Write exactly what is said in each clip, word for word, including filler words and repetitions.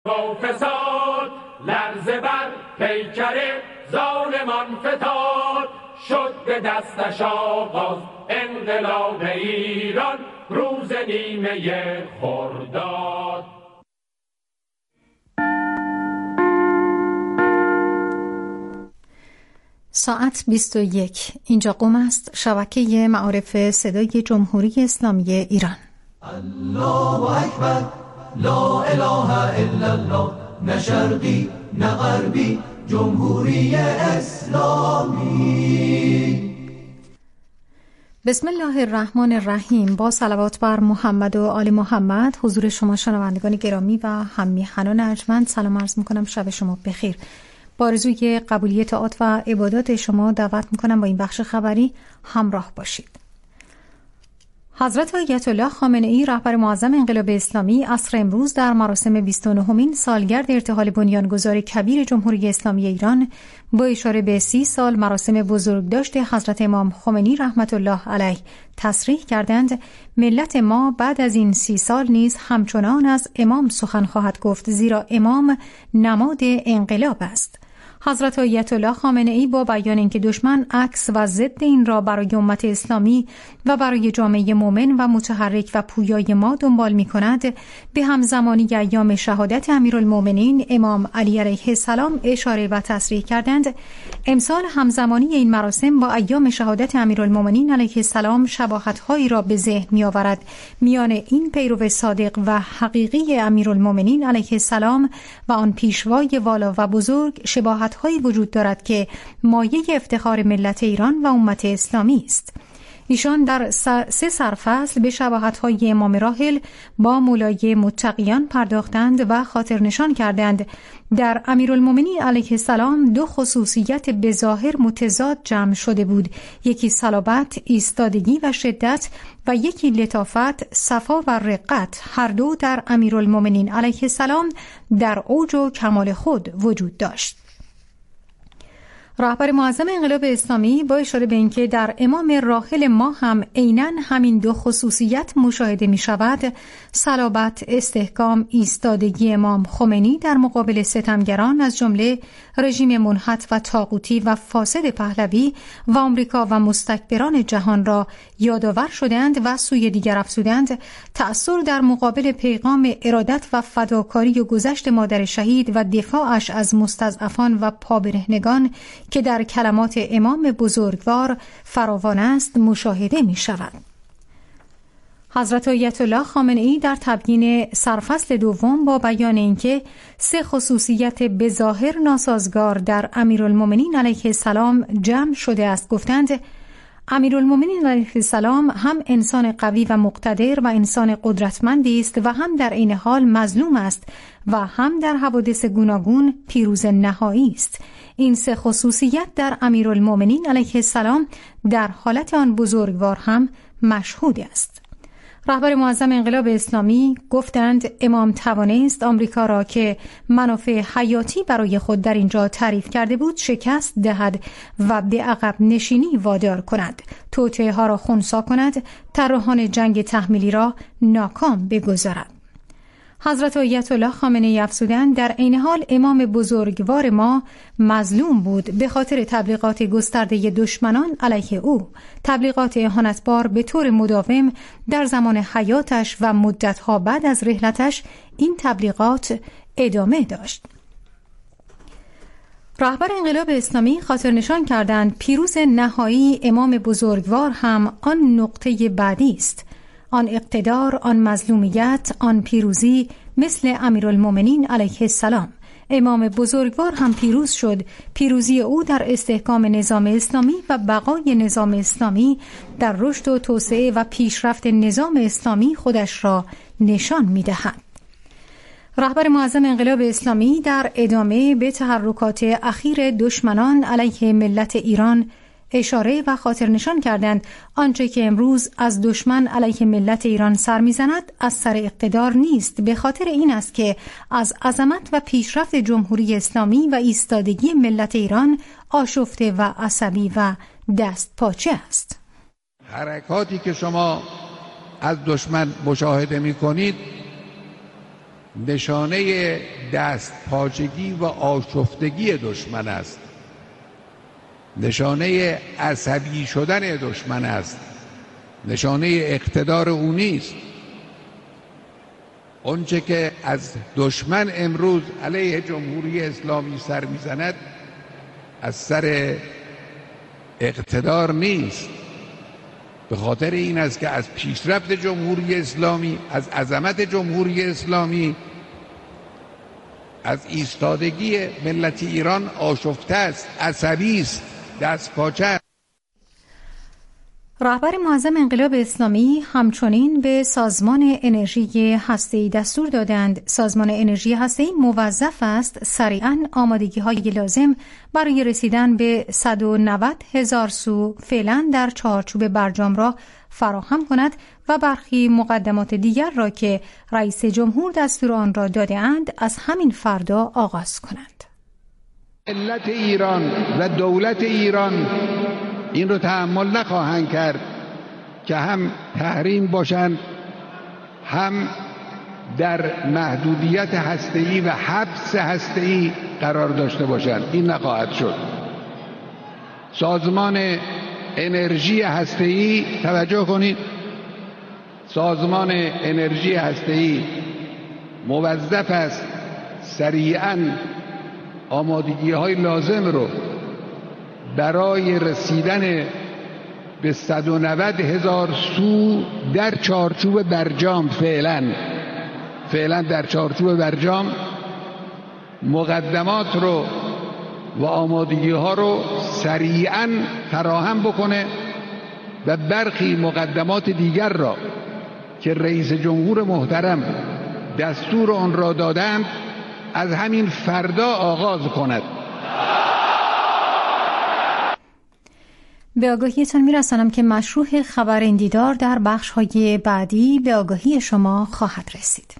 با فساد لرزه بر پیکر ظالمان فتاد، شد به دستش آغاز انقلاب ایران روز نیمه خرداد. ساعت بیست و یک. اینجا قم است، شبکه معارف صدای جمهوری اسلامی ایران. الله اکبر، لا اله الا الله، نه شرقی نه غربی، جمهوری اسلامی. بسم الله الرحمن الرحیم. با صلوات بر محمد و آل محمد حضور شما شنوندگان گرامی و هم میهنان ارجمند سلام عرض میکنم. شب شما بخیر. با آرزوی قبولیت طاعات و عبادات شما دعوت میکنم با این بخش خبری همراه باشید. حضرت آیت الله خامنه ای رهبر معظم انقلاب اسلامی عصر امروز در مراسم بیست و نهمین سالگرد ارتحال بنیانگذار کبیر جمهوری اسلامی ایران با اشاره به سی سال مراسم بزرگداشت حضرت امام خمینی رحمت الله علیه تصریح کردند ملت ما بعد از این سی سال نیز همچنان از امام سخن خواهد گفت، زیرا امام نماد انقلاب است. حضرت آیت الله خامنه ای با بیان اینکه دشمن عکس و ضد این را برای امت اسلامی و برای جامعه مؤمن و متحرک و پویای ما دنبال می کند، به همزمانی ایام شهادت امیرالمؤمنین امام علی علیه السلام اشاره و تصریح کردند امسال همزمانی این مراسم با ایام شهادت امیرالمؤمنین علیه السلام شباهت‌هایی را به ذهن می آورد. میان این پیرو صادق و حقیقی امیرالمؤمنین علیه السلام و آن پیشوای والا و بزرگ شباهت هایی وجود دارد که مایه افتخار ملت ایران و امت اسلامی است. ایشان در سه سرفصل به شباهت‌های امام راحل با مولای متقیان پرداختند و خاطر نشان کردند در امیرالمؤمنین علیه السلام دو خصوصیت به ظاهر متضاد جمع شده بود، یکی صلابت، ایستادگی و شدت و یکی لطافت، صفا و رقت. هر دو در امیرالمؤمنین علیه السلام در اوج و کمال خود وجود داشت. رهبر معظم انقلاب اسلامی با اشاره به اینکه در امام راحل ما هم عیناً همین دو خصوصیت مشاهده می شود، صلابت، استحکام، ایستادگی امام خمینی در مقابل ستمگران از جمله رژیم منحط و طاغوتی و فاسد پهلوی و آمریکا و مستکبران جهان را یادآور شدند و سوی دیگر افزودند تأثیر در مقابل پیغام ارادت و فداکاری و گذشت مادر شهید و دفاعش از مستضعفان و پابرهنگان که در کلمات امام بزرگوار فراوان است مشاهده می شود. حضرت آیت الله خامنه ای در تبیین سرفصل دوم با بیان اینکه سه خصوصیت به ظاهر ناسازگار در امیرالمؤمنین علیه السلام جمع شده است گفتند امیرالمؤمنین علیه السلام هم انسان قوی و مقتدر و انسان قدرتمندی است و هم در عین حال مظلوم است و هم در حوادث گوناگون پیروز نهایی است. این سه خصوصیت در امیرالمؤمنین علیه السلام در حالت آن بزرگوار هم مشهود است. رهبر معظم انقلاب اسلامی گفتند امام توانست آمریکا را که منافع حیاتی برای خود در اینجا تعریف کرده بود شکست دهد و به عقب نشینی وادار کند، توطئه ها را خنثی کند، طراحان جنگ تحمیلی را ناکام بگذارد. حضرت آیت الله خامنه ای افزودند در عین حال امام بزرگوار ما مظلوم بود به خاطر تبلیغات گسترده دشمنان علیه او، تبلیغات اهانتبار به طور مداوم در زمان حیاتش و مدتها بعد از رحلتش این تبلیغات ادامه داشت. رهبر انقلاب اسلامی خاطر نشان کردند پیروز نهایی امام بزرگوار هم آن نقطه بعدی است، آن اقتدار، آن مظلومیت، آن پیروزی مثل امیرالمؤمنین علیه السلام. امام بزرگوار هم پیروز شد. پیروزی او در استحکام نظام اسلامی و بقای نظام اسلامی در رشد و توسعه و پیشرفت نظام اسلامی خودش را نشان می‌دهد. رهبر معظم انقلاب اسلامی در ادامه به تحرکات اخیر دشمنان علیه ملت ایران اشاره و خاطر نشان کردند آنچه که امروز از دشمن علیه ملت ایران سر میزند از سر اقتدار نیست، به خاطر این است که از عظمت و پیشرفت جمهوری اسلامی و ایستادگی ملت ایران آشفته و عصبی و دست پاچه است. حرکاتی که شما از دشمن مشاهده می کنید نشانه دست پاچگی و آشفتگی دشمن است، نشانه عصبی شدن دشمن است، نشانه اقتدار او نیست. اونچه که از دشمن امروز علیه جمهوری اسلامی سر میزند از سر اقتدار نیست، به خاطر این است که از پیشرفت جمهوری اسلامی، از عظمت جمهوری اسلامی، از ایستادگی ملت ایران آشفته است، عصبی است، دست پاچه است. رهبر معظم انقلاب اسلامی همچنین به سازمان انرژی هسته‌ای دستور دادند سازمان انرژی هسته‌ای موظف است سریعاً آمادگی‌های لازم برای رسیدن به صد و نود هزار سو فعلاً در چارچوب برجام را فراهم کند و برخی مقدمات دیگر را که رئیس جمهور دستور آن را داده‌اند از همین فردا آغاز کنند. ملت ایران و دولت ایران این رو تحمل نخواهند کرد که هم تحریم باشند، هم در محدودیت هسته‌ای و حبس هسته‌ای قرار داشته باشند. این نخواهد شد. سازمان انرژی هسته‌ای، توجه کنید، سازمان انرژی هسته‌ای موظف است سریعاً آمادگی‌های لازم رو برای رسیدن به صد و نود هزار سو در چارچوب برجام فعلا فعلا در چارچوب برجام مقدمات رو و آمادگی ها رو سریعا فراهم بکنه و برخی مقدمات دیگر را که رئیس جمهور محترم دستور آن را دادند از همین فردا آغاز کند. به آگاهیتان می‌رسانم که مشروع خبر این دیدار در بخش‌های بعدی به آگاهی شما خواهد رسید.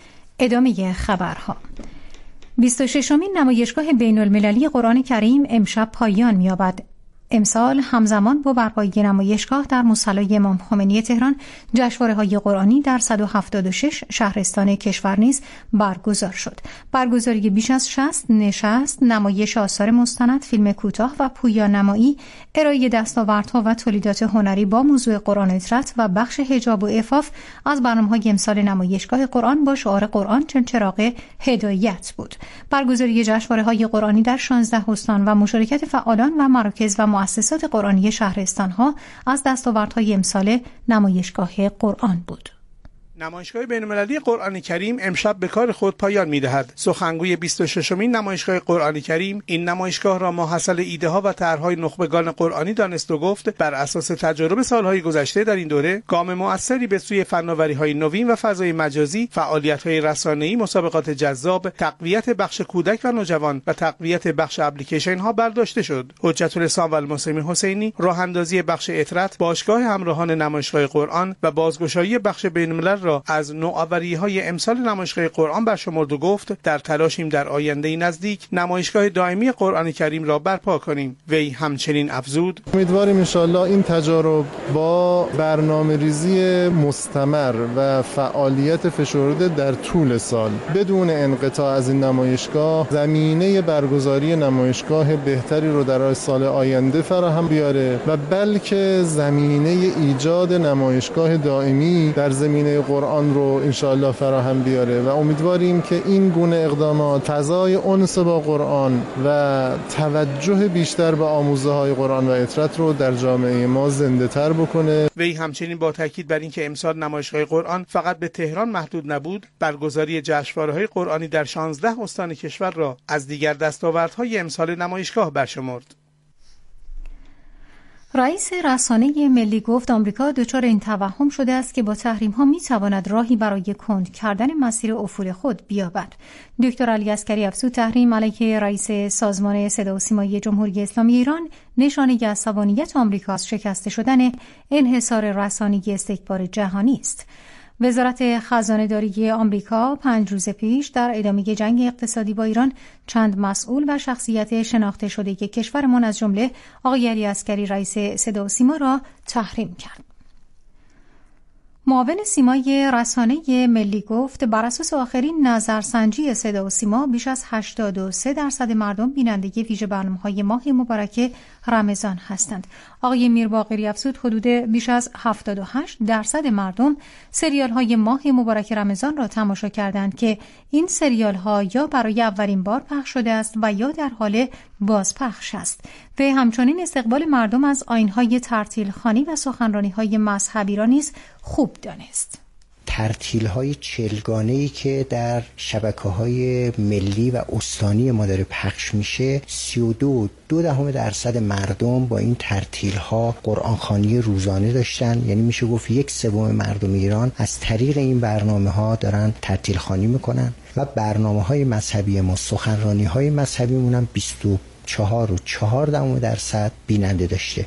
ادامه خبرها. بیست و ششمین نمایشگاه بین‌المللی قرآن کریم امشب پایان می‌یابد. امسال همزمان با برپایی نمایشگاه در مصلی امام خمینی تهران جشنواره‌های قرآنی در صد و هفتاد و شش شهرستان کشور نیز برگزار شد. برگزاری بیش از شصت نشست، نمایش آثار مستند، فیلم کوتاه و پویانمایی، ارائه دستاوردها و تولیدات هنری با موضوع قرآن اطرت و بخش حجاب و عفاف از برنامه‌های امسال نمایشگاه قرآن با شعار قرآن چون چراغ هدایت بود. برگزاری جشنواره‌های قرآنی در شانزده استان و مشارکت فعالان و مراکز و مؤسسات قرآنی شهرستان‌ها از دستاوردهای امسال نمایشگاه قرآن بود. نمایشگاه بین‌المللی قرآن کریم امشب به کار خود پایان می‌دهد. سخنگوی بیست و ششمین نمایشگاه قرآن کریم این نمایشگاه را ماحصل ایده‌ها و طرح‌های نخبگان قرآنی دانست و گفت بر اساس تجارب سال‌های گذشته در این دوره گام مؤثری به سوی فناوری‌های نوین و فضای مجازی، فعالیت‌های رسانه‌ای، مسابقات جذاب، تقویت بخش کودک و نوجوان و تقویت بخش اپلیکیشن‌ها برداشته شد. حجت الاسلام و المسلمین حسینی راه‌اندازی بخش اطرت، باشگاه همراهان نمایشگاه قرآن و بازگشایی بخش بین‌الملل از نوآوری‌های امسال نمایشگاه قرآن برشمرد و گفت در تلاشیم در آینده نزدیک نمایشگاه دائمی قرآن کریم را برپا کنیم. وی همچنین افزود: امیدواریم انشاءالله این تجارب با برنامه‌ریزی مستمر و فعالیت فشرده در طول سال بدون انقطاع از این نمایشگاه زمینه برگزاری نمایشگاه بهتری رو در سال آینده فراهم بیاره و بلکه زمینه ایجاد نمایشگاه دائمی در زمینه قرآن رو انشاءالله فراهم بیاره و امیدواریم که این گونه اقدامات فضای انس با قرآن و توجه بیشتر به آموزه های قرآن و اطرت رو در جامعه ما زنده تر بکنه. وی همچنین با تاکید بر اینکه امسال نمایشگاه قرآن فقط به تهران محدود نبود، برگزاری جشنواره‌های قرآنی در شانزده استان کشور را از دیگر دستاوردهای امسال نمایشگاه برشمرد. رئیس رسانه ملی گفت آمریکا دچار این توهم شده است که با تحریم‌ها می‌تواند راهی برای کند کردن مسیر افول خود بیابد. دکتر علی عسکری افزود تحریم علیه رئیس سازمان صدا و سیمایی جمهوری اسلامی ایران نشانه عصبانیت آمریکا از شکسته شدن انحصار رسانه‌ای استکبار جهانی است. وزارت خزانه‌داری آمریکا پنج روز پیش در ادامه جنگ اقتصادی با ایران چند مسئول و شخصیت شناخته شده که کشورمان از جمله آقای علی عسکری رئیس صدا و سیما را تحریم کرد. معاون سیمای رسانه ملی گفت بر اساس آخرین نظرسنجی صدا و سیما بیش از هشتاد و سه درصد مردم بیننده ویژه برنامه‌های ماه مبارک رمضان هستند. آقای میرباقری افزود حدود بیش از هفتاد و هشت درصد مردم سریال‌های ماه مبارک رمضان را تماشا کردند که این سریال‌ها یا برای اولین بار پخش شده است و یا در حال بازپخش است. و همچنین استقبال مردم از آیین‌های ترتیل‌خوانی و سخنرانی‌های مذهبی را نیز خوب دانست. ترتیل‌های چهلگانه‌ای که در شبکه‌های ملی و استانی ما داره پخش میشه، سی و دو دو دهم درصد مردم با این ترتیل‌ها قرآن خوانی روزانه داشتن. یعنی میشه گفت یک سوم مردم ایران از طریق این برنامه‌ها دارن ترتیل خوانی میکنن و برنامه‌های مذهبی ما، سخنرانی‌های مذهبیمون هم بیست و چهار و چهار دهم درصد بیننده داشته.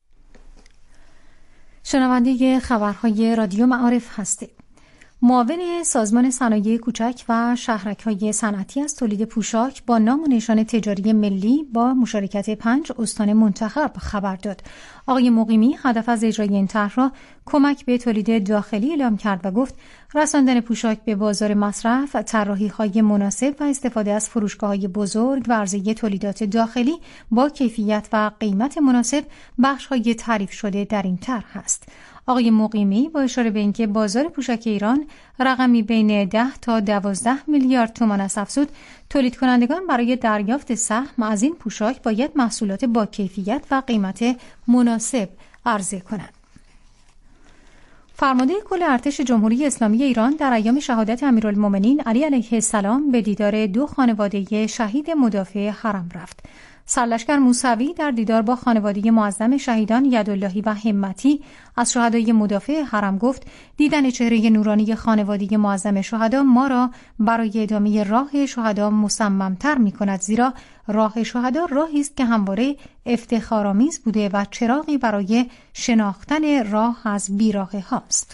شنونده خبرهای رادیو معارف هستید. معاون سازمان صنایع کوچک و شهرک‌های صنعتی از تولید پوشاک با نام و نشان تجاری ملی با مشارکت پنج استان منتخب خبر داد. آقای مقیمی هدف از اجرای این طرح را کمک به تولید داخلی اعلام کرد و گفت رساندن پوشاک به بازار مصرف، طراحی‌های مناسب و استفاده از فروشگاه‌های بزرگ و عرضه تولیدات داخلی با کیفیت و قیمت مناسب بخش‌های تعریف شده در این طرح است. آقای مقیمی با اشاره به اینکه بازار پوشاک ایران رقمی بین ده تا دوازده میلیارد تومان است افزود تولید کنندگان برای دریافت سهم از این پوشاک باید محصولات با کیفیت و قیمت مناسب عرضه کنند. فرمانده کل ارتش جمهوری اسلامی ایران در ایام شهادت امیرالمومنین علی علیه السلام به دیدار دو خانواده شهید مدافع حرم رفت. سرلشکر موسوی در دیدار با خانواده معظم شهیدان یداللهی و همتی از شهدای مدافع حرم گفت دیدن چهره نورانی خانواده معظم شهدا ما را برای ادامه راه شهدا مصمم‌تر می‌کند، زیرا راه شهدا راهی است که همواره افتخارآمیز بوده و چراغی برای شناختن راه از بیراهه هاست.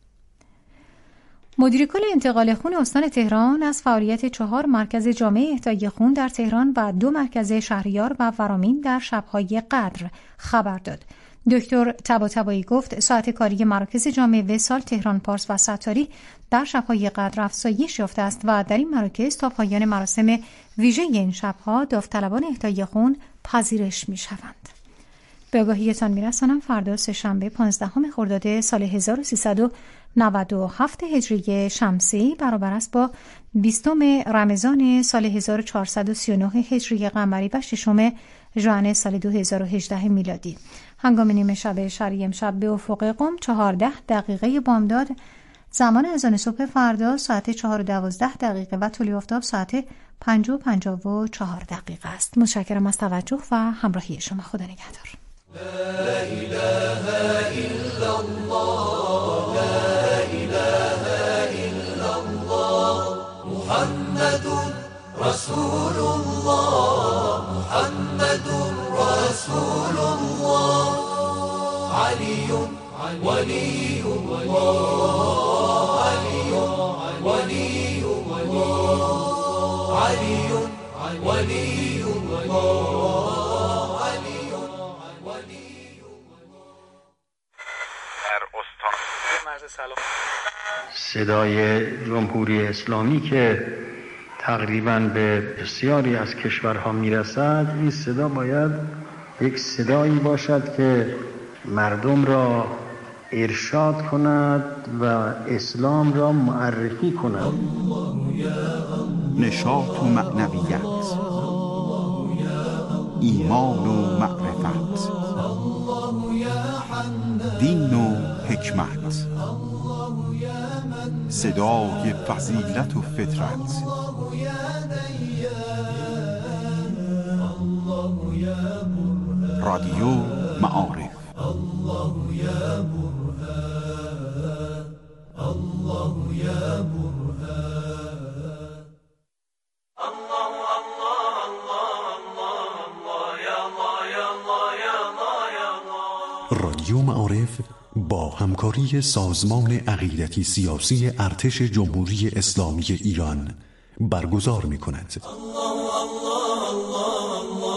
مدیر کل انتقال خون استان تهران از فعالیت چهار مرکز جامع اهدای خون در تهران و دو مرکز شهریار و ورامین در شب‌های قدر خبر داد. دکتر طباطبایی گفت ساعت کاری مراکز جامع وصال، تهران پارس و ستاری در شب‌های قدر افزایش یافته است و در این مراکز تا پایان مراسم ویژه این شب‌ها داوطلبان اهدای خون پذیرش می‌شوند. به آگاهیتان می‌رسانم فردا سه‌شنبه پانزدهم خرداد سال هزار و سیصد و نود و هفت هجری شمسی برابر است با بیستم رمضان سال هزار و چهارصد و سی و نه هجری قمری و ششم ژوئن سال دو هزار و هجده میلادی. هنگام نیمه شب شرعی امشب به افق قم چهارده دقیقه بامداد، زمان اذان صبح فردا ساعت چهار و دوازده دقیقه و طلوع آفتاب ساعت پنج و پنجاه و چهار دقیقه است. متشکرم از توجه و همراهی شما. خدا نگهدار. لا إله إلا الله لا إله إلا الله محمد رسول الله محمد رسول الله علي ولي الله علي ولي الله علي ولي الله صدای جمهوری اسلامی که تقریباً به بسیاری از کشورها میرسد، این صدا باید یک صدایی باشد که مردم را ارشاد کند و اسلام را معرفی کند. نشاط و معنویت، ایمان و معرفت، دین و حکمت، صدای فضیلت و فطرت، رادیو معارف. رادیو معارف با همکاری سازمان عقیدتی سیاسی ارتش جمهوری اسلامی ایران برگزار می کند.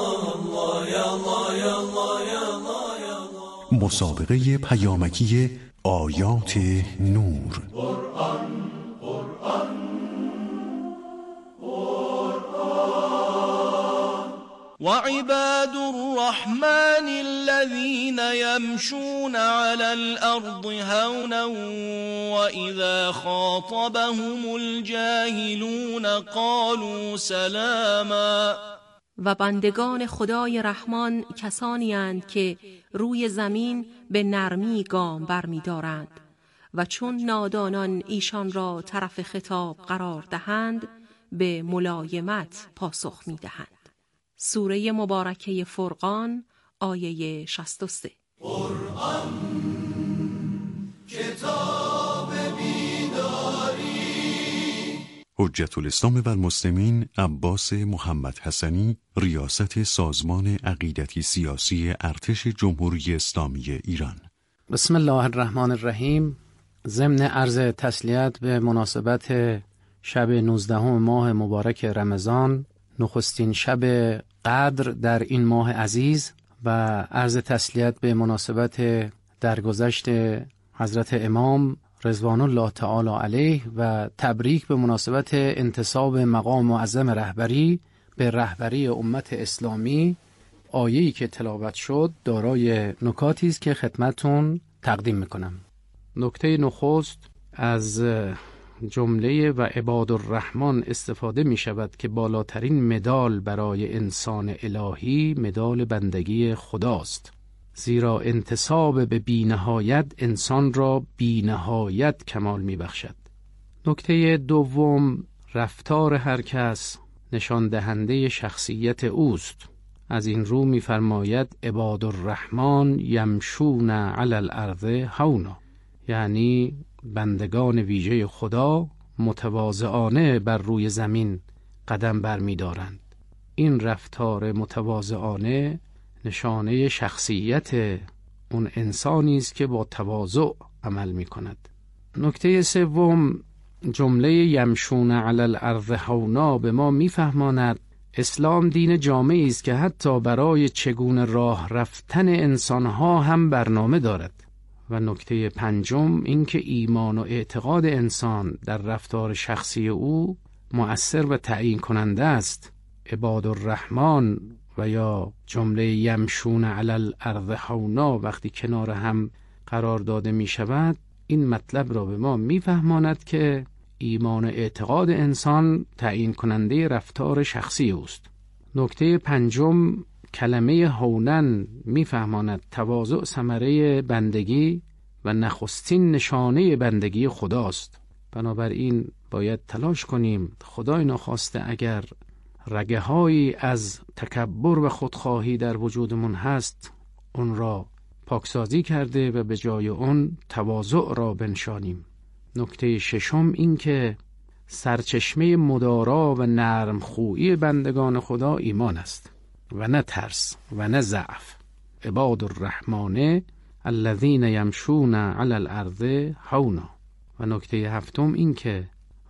مسابقه پیامکی آیات نور. قرآن قرآن وعباد الرحمن الذين يمشون على الأرض هونا وإذا خاطبهم الجاهلون قالوا سلاما. و بندگان خدای رحمان کسانی اند که روی زمین به نرمی گام برمی دارند و چون نادانان ایشان را طرف خطاب قرار دهند به ملایمت پاسخ می دهند. سوره مبارکه فرقان آیه شصت و سه. قرآن کتاب بیداری. حجت الاسلام و المسلمین عباس محمد حسنی، ریاست سازمان عقیدتی سیاسی ارتش جمهوری اسلامی ایران. بسم الله الرحمن الرحیم. ضمن عرض تسلیت به مناسبت شب نوزدهم ماه مبارک رمضان، نخستین شب قدر در این ماه عزیز، و عرض تسلیت به مناسبت درگذشت حضرت امام رضوان الله تعالی علیه و تبریک به مناسبت انتصاب مقام معظم رهبری به رهبری امت اسلامی. آیه‌ای که تلاوت شد دارای نکاتی است که خدمتتون تقدیم میکنم. نکته نخست از جمله و عباد الرحمن استفاده می شود که بالاترین مدال برای انسان الهی مدال بندگی خداست، زیرا انتساب به بی‌نهایت انسان را بی‌نهایت کمال می بخشد. نکته دوم، رفتار هر کس نشان دهنده شخصیت اوست. از این رو می فرماید عباد الرحمن یمشون علی الارض هونا، یعنی بندگان ویژه خدا متواضعانه بر روی زمین قدم برمی دارند. این رفتار متواضعانه نشانه شخصیت اون انسانی است که با تواضع عمل می کند. نکته سوم، جمله یمشون علی الارض هونا به ما می فهماند اسلام دین جامعی است که حتی برای چگونه راه رفتن انسانها هم برنامه دارد. و نکته پنجم این که ایمان و اعتقاد انسان در رفتار شخصی او مؤثر و تعیین کننده است. عباد الرحمن و یا جمله یمشون علی الارض هونا وقتی کنار هم قرار داده می شود، این مطلب را به ما می فهماند که ایمان و اعتقاد انسان تعیین کننده رفتار شخصی اوست. نکته پنجم، کلمه هونن می فهماند تواضع ثمره بندگی و نخستین نشانه بندگی خداست. بنابراین باید تلاش کنیم خدای ناخواسته اگر رگه هایی از تکبر و خودخواهی در وجودمون هست اون را پاکسازی کرده و به جای اون تواضع را بنشانیم. نکته ششم این که سرچشمه مدارا و نرم خویی بندگان خدا ایمان است و نه ترس و نه ضعف. عباد الرحمن الذین یمشون علی الارض هونا. و نکته هفتم این که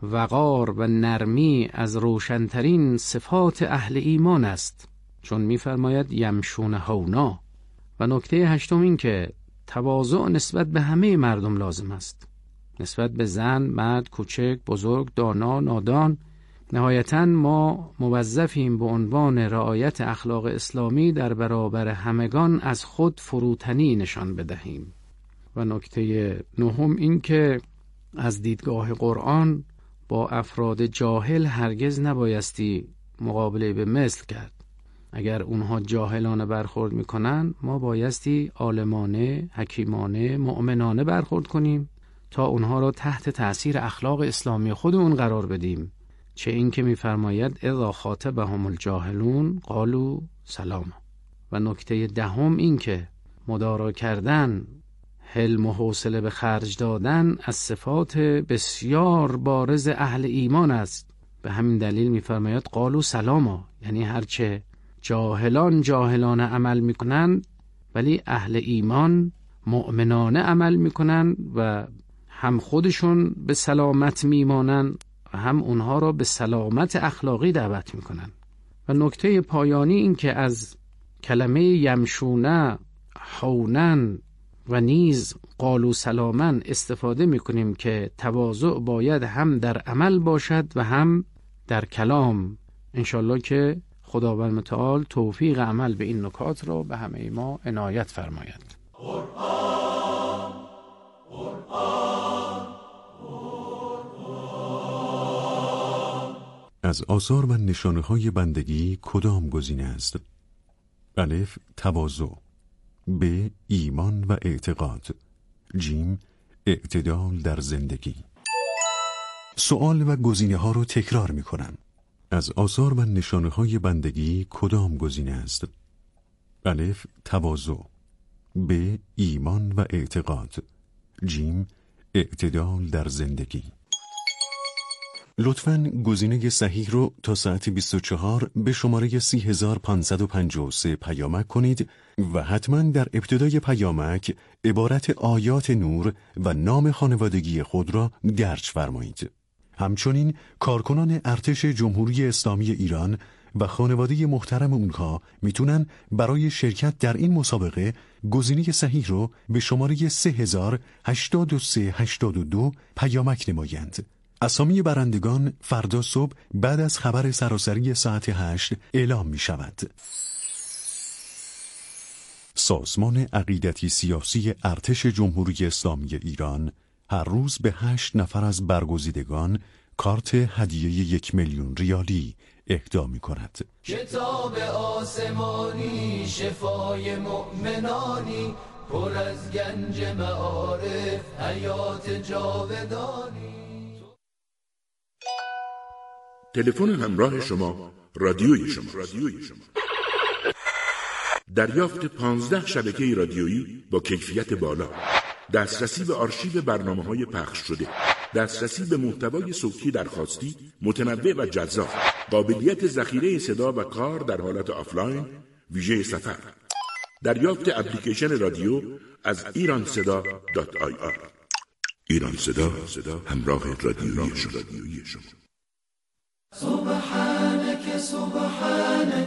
وقار و نرمی از روشنترین صفات اهل ایمان است، چون می‌فرماید یمشون هونا. و نکته هشتم این که تواضع نسبت به همه مردم لازم است، نسبت به زن، مرد، کوچک، بزرگ، دانا، نادان. نهایتاً ما موظفیم به عنوان رعایت اخلاق اسلامی در برابر همگان از خود فروتنی نشان بدهیم. و نکته نهم این که از دیدگاه قرآن با افراد جاهل هرگز نبایستی مقابله به مثل کرد. اگر اونها جاهلانه برخورد میکنن ما بایستی عالمانه، حکیمانه، مؤمنانه برخورد کنیم تا اونها را تحت تأثیر اخلاق اسلامی خودمون قرار بدیم. چه این که می‌فرماید اذا خاطبهم الجاهلون قالوا سلاما. و نکته دهم این که مدارا کردن، حلم و حوصله به خرج دادن از صفات بسیار بارز اهل ایمان است. به همین دلیل می‌فرماید قالوا سلاما، یعنی هرچه جاهلان جاهلانه عمل می‌کنند ولی اهل ایمان مؤمنانه عمل می‌کنند و هم خودشون به سلامت میمانند و هم اونها را به سلامت اخلاقی دعوت میکنن. و نکته پایانی این که از کلمه یمشونه، هونن و نیز قالوا سلاما استفاده میکنیم که تواضع باید هم در عمل باشد و هم در کلام. انشالله که خداوند متعال توفیق عمل به این نکات را به همه ما عنایت فرماید. قرآن قرآن قرآن. از آثار و نشانه‌های بندگی کدام گزینه است؟ الف تواضع، ب ایمان و اعتقاد، جیم اعتدال در زندگی. سوال و گزینه ها رو تکرار می کنم. از آثار و نشانه های بندگی کدام گزینه است؟ الف تواضع، ب ایمان و اعتقاد، جیم اعتدال در زندگی. لطفاً گزینه صحیح رو تا ساعت بیست و چهار به شماره سی هزار و پانصد و پنجاه و سه پیامک کنید و حتماً در ابتدای پیامک عبارت آیات نور و نام خانوادگی خود را درج فرمایید. همچنین کارکنان ارتش جمهوری اسلامی ایران و خانواده محترم اونها میتونن برای شرکت در این مسابقه گزینه صحیح رو به شماره سه هزار هشتاد و سه هشتاد و دو پیامک نمایند. اسامی برندگان فردا صبح بعد از خبر سراسری ساعت هشت اعلام می شود. سازمان عقیدتی سیاسی ارتش جمهوری اسلامی ایران هر روز به هشت نفر از برگزیدگان کارت هدیه یک میلیون ریالی اهدا می کند. کتاب آسمانی شفای مؤمنانی پر از گنج معارف حیات جاودانی. تلفن همراه شما رادیوی شما رادیوی شما دریافت پانزده شبکه رادیویی با کیفیت بالا، دسترسی به آرشیو برنامه‌های پخش شده، دسترسی به محتوای صوتی درخواستی متنوع و جذاب، قابلیت ذخیره صدا و کار در حالت آفلاین ویژه سفر، دریافت اپلیکیشن رادیو از ایران صدا دات آی آر. ایران صدا، همراه رادیویی شما. سبحانك سبحانك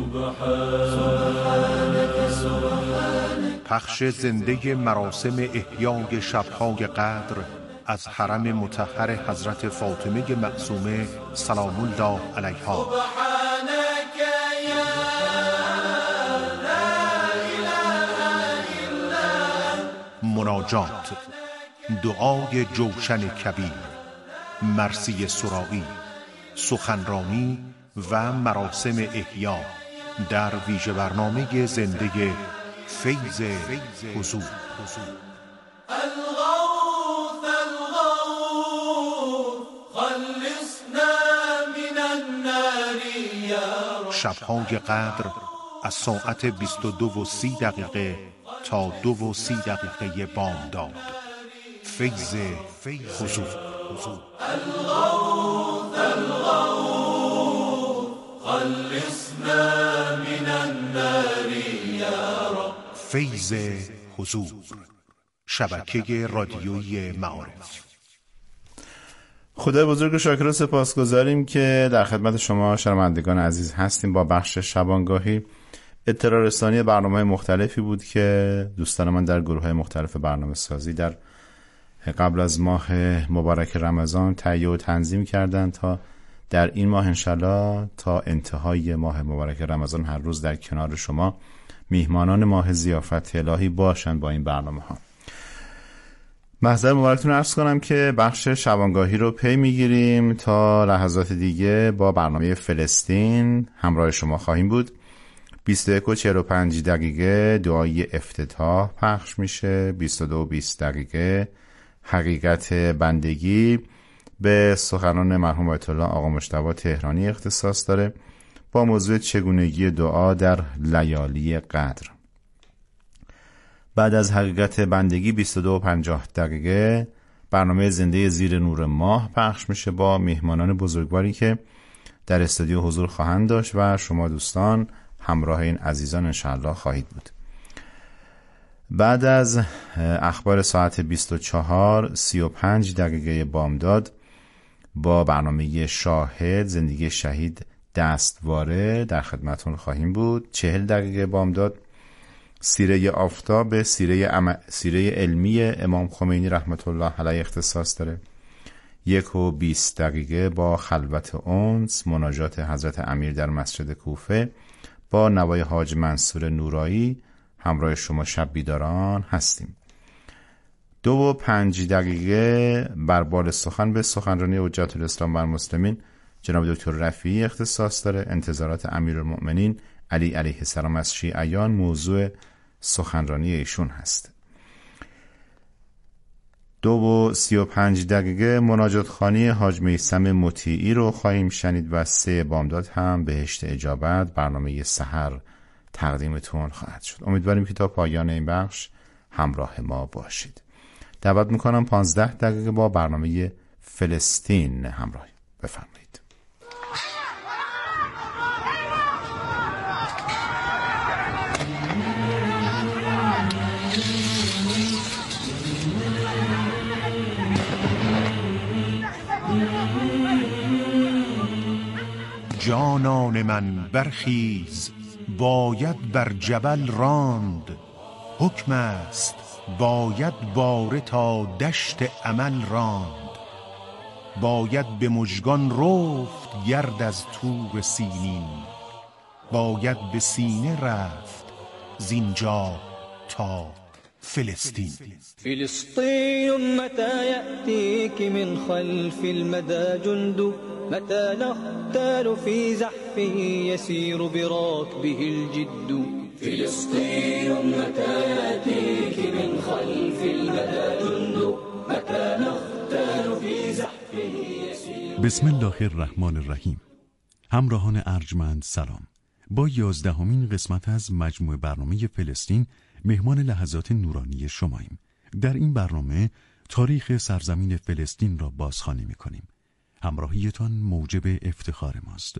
سبحانك سبحانك. پخش زنده مراسم احیای شب‌های قدر از حرم مطهر حضرت فاطمه معصومه سلام الله علیها. سبحانك یا لا اله الا. مناجات، دعای جوشن کبیر، مرثیه سرایی، سخنرانی و مراسم احیا در ویژه برنامه زنده فیض حضور. الغوث الغوث خلصنا من النار یا رب. شب‌های قدر از ساعت بیست و دو و سی دقیقه تا دو و سی دقیقه بامداد. فیض حضور. الغوث الغوث خلصنا من النار یا رب. فیض حضور، شبکه رادیویی معارف. خدای بزرگ و شاکر و سپاسگزاریم که در خدمت شما شنوندگان عزیز هستیم با بخش شبانگاهی. اطلاع رسانی برنامه‌های مختلفی بود که دوستان من در گروه‌های مختلف برنامه سازی در قبل از ماه مبارک رمضان تهیه و تنظیم کردند تا در این ماه انشالله تا انتهای ماه مبارک رمضان هر روز در کنار شما میهمانان ماه ضیافت الهی باشند با این برنامه ها. محضر مبارکتون عرض کنم که بخش شبانگاهی رو پی میگیریم تا لحظات دیگه با برنامه فلسطین همراه شما خواهیم بود. بیست و یک و چهل و پنج دقیقه دعای افتتاح پخش میشه. بیست و دو و بیست دقیقه حقیقت بندگی به سخنان مرحوم آیت الله آقا مجتبی تهرانی اختصاص داره با موضوع چگونگی دعا در لیالی قدر. بعد از حقیقت بندگی بیست و دو و پنجاه دقیقه برنامه زنده زیر نور ماه پخش میشه با میهمانان بزرگواری که در استودیو حضور خواهند داشت و شما دوستان همراه این عزیزان انشاءالله خواهید بود. بعد از اخبار ساعت بیست و چهار سی و پنج دقیقه بامداد با برنامه شاهد زندگی شهید دستواره در خدمتون خواهیم بود. چهل دقیقه بامداد سیره آفتاب سیره, ام... سیره علمی امام خمینی رحمت الله علیه اختصاص داره. یک و بیست دقیقه با خلوت انس، مناجات حضرت امیر در مسجد کوفه با نوای حاج منصور نورایی همراه شما شب بیداران هستیم. دو و پنج دقیقه بر بال سخن به سخنرانی حجت الاسلام بر مسلمین جناب دکتر رفیعی اختصاص داره. انتظارات امیرالمؤمنین علی علیه السلام از شیعیان موضوع سخنرانی ایشون هست. دو و سی و پنج دقیقه مناجات خوانی حاج میثم مطیعی رو خواهیم شنید و سه بامداد هم بهشت اجابت برنامه سحر تقدیمتون خواهد شد. امیدواریم که تا پایان این بخش همراه ما باشید. دعوت میکنم پانزده دقیقه با برنامه فلسطین همراه بفرمایید. جانان من برخیز، باید بر جبل راند، حکم است باید باره تا دشت عمل راند، باید به مژگان رفت گرد از تور سینین، باید به سینه رفت زینجا تا فلسطین. فلسطین متى يأتيك من خلف المدى جند، متى نختال في زحفه يسير براكبه الجد. فلسطين متى يأتيك من خلف المدى جند، متى نختال في زحفه يسير. بسم الله الرحمن الرحیم. همراهان ارجمند سلام. با یازدهمین قسمت از مجموع برنامه فلسطین مهمان لحظات نورانی شماییم. در این برنامه تاریخ سرزمین فلسطین را بازخوانی می‌کنیم. همراهیتان موجب افتخار ماست.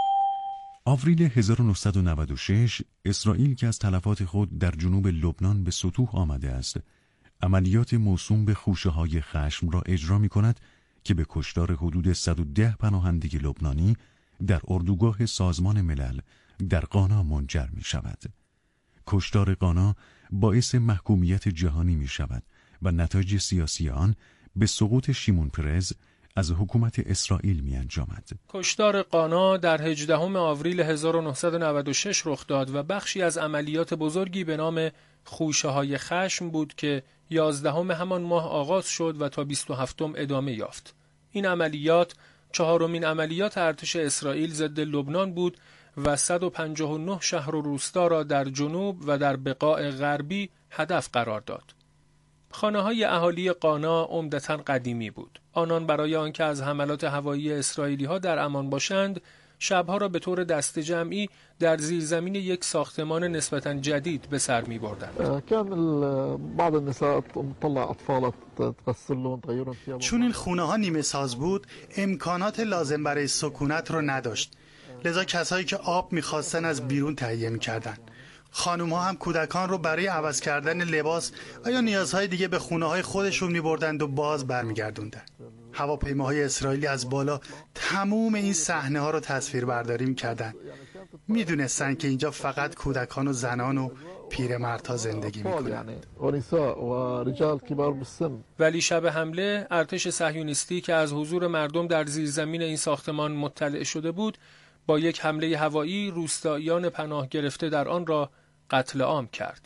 آوریل هزار و نهصد و نود و شش اسرائیل که از تلفات خود در جنوب لبنان به سطوح آمده است، عملیات موسوم به خوشه‌های خشم را اجرا می‌کند که به کشتار حدود صد و ده پناهنده لبنانی در اردوگاه سازمان ملل در قانا منجر می‌شود. کشتار قانا باعث محکومیت جهانی می‌شود و نتایج سیاسی آن به سقوط شیمون پرز از حکومت اسرائیل می انجامد. کشتار قانا در هجدهم آوریل هزار و نهصد و نود و شش رخ داد و بخشی از عملیات بزرگی به نام خوشه‌های خشم بود که یازدهم همان ماه آغاز شد و تا بیست و هفتم ادامه یافت. این عملیات چهارمین عملیات ارتش اسرائیل ضد لبنان بود و صد و پنجاه و نه شهر و روستا را در جنوب و در بقاع غربی هدف قرار داد. خانه‌های اهالی قانا عمدتاً قدیمی بود. آنان برای آنکه از حملات هوایی اسرائیلی‌ها در امان باشند، شبها را به طور دست جمعی در زیرزمین یک ساختمان نسبتاً جدید به سر می‌بردند. چون این خونه‌ها نیمه ساز بود، امکانات لازم برای سکونت را نداشت. لذا کسایی که آب می‌خواستن از بیرون تهیه می‌کردند. خانوم ها هم کودکان رو برای عوض کردن لباس و یا نیازهای دیگه به خونه های خودشون میبردند و باز برمیگردوندن. هواپیماهای اسرائیلی از بالا تموم این صحنه ها رو تصویر برداری میکردن. میدونستن که اینجا فقط کودکان و زنان و پیرمردها زندگی میکنن. ولی شب حمله ارتش صهیونیستی که از حضور مردم در زیرزمین این ساختمان مطلع شده بود، با یک حمله هوایی روستاییان پناه گرفته در آن را قتل عام کرد.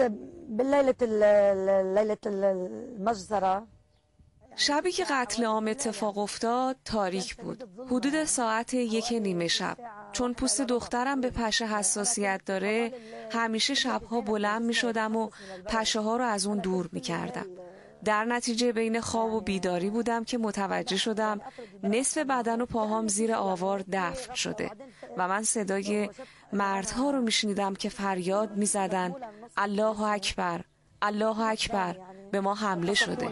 شبی که قتل عام اتفاق افتاد تاریک بود. حدود ساعت یک نیمه شب. چون پوست دخترم به پشه حساسیت داره، همیشه شبها بلند می شدم و پشه ها رو از اون دور می کردم. در نتیجه بین خواب و بیداری بودم که متوجه شدم نصف بدن و پاهام زیر آوار دفن شده و من صدای مردها رو میشنیدم که فریاد میزدن الله اکبر، الله اکبر، به ما حمله شده.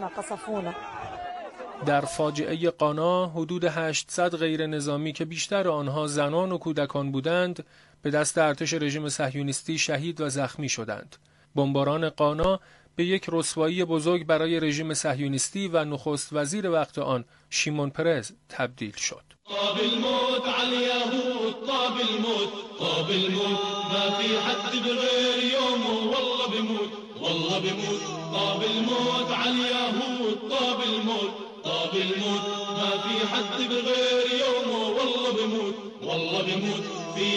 در فاجعه قانا حدود هشتصد غیر نظامی که بیشتر آنها زنان و کودکان بودند به دست ارتش رژیم صهیونیستی شهید و زخمی شدند. بمباران قانا به یک رسوایی بزرگ برای رژیم صهیونیستی و نخست وزیر وقت آن شیمون پرز تبدیل شد. طاب الموت طاب الموت ما في حد بغير يومه والله بموت والله بموت طاب الموت على اليهود طاب الموت طاب الموت ما في حد بغير يومه والله بموت والله بموت في